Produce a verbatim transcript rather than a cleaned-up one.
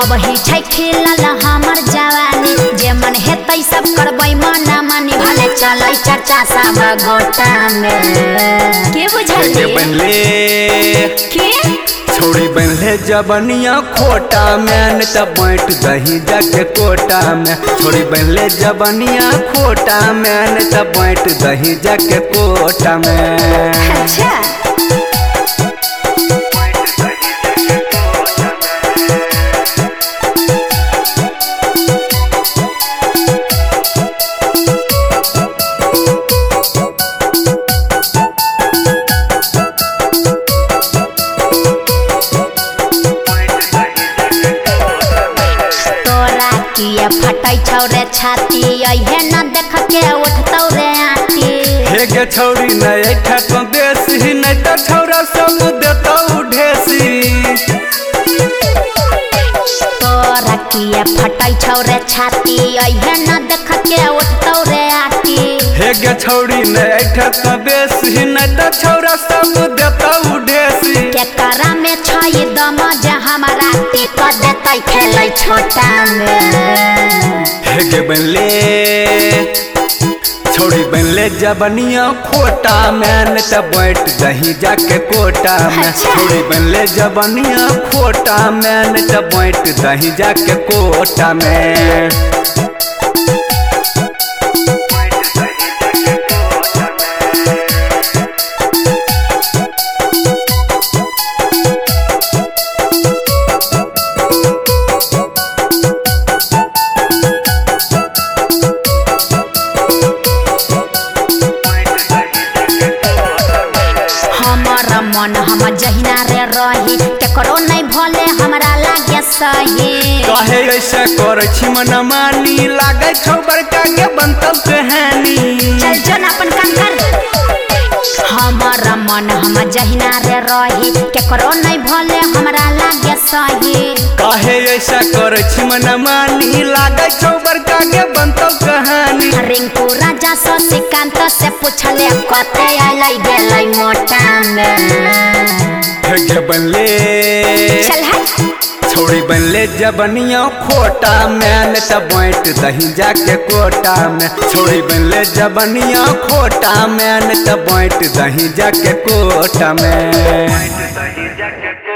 अब ही छै खिलल हमर जवानी जे मन हेतै सब करबै मना मानी भले चलै चर्चा सब गोटा में के बुझले बनले के छोड़ी बनले जबनिया खोटा में न त बैठ दही जाके कोटा में छोड़ी बनले जबनिया खोटा में न त बैठ दही जाके कोटा में। अच्छा किया फटै छौ रे छाती अइहे न देख के उठतौ रे आती हे गे छौरी न ऐठा तो देसी न त छौरा सब देतौ ढेसी तोरा किया फटै छौ रे छाती अइहे न देख के उठतौ रे आती हे गे छौरी न ऐठा तो देसी न त छौरा सब देतौ ढेसी के करा में छै दम जे हमरा टिक देतै खेलै छोटा में। हे गे बनले छोड़ी बनले जबनिया खोटा में न त बैठ दही जाके कोटा में छोड़ी बनले जबनिया खोटा में न त बैठ दही जाके कोटा में। मन हम जहिना रे रही केकरो नहीं भले हमरा लागे सही कहे ऐसा करे छी मन मानी लागे छौ बड़का के बनतौ कहानी चल जन अपन काम कर हमर मन हम जहिना रे रही केकरो नहीं भले हमरा लागे सही कहे ऐसा करे छी मन मानी लागे छौ बड़का के बनतौ कहानी रिंकू राजा शशिकांत से पूछले कते आइलै गेलै मोटा में हे बनले चल हट छोड़ी बनले जबनिया खोटा में न त बैठ दही जाके कोटा में छोड़ी बनले जबनिया खोटा में न त बैठ दही जाके कोटा में।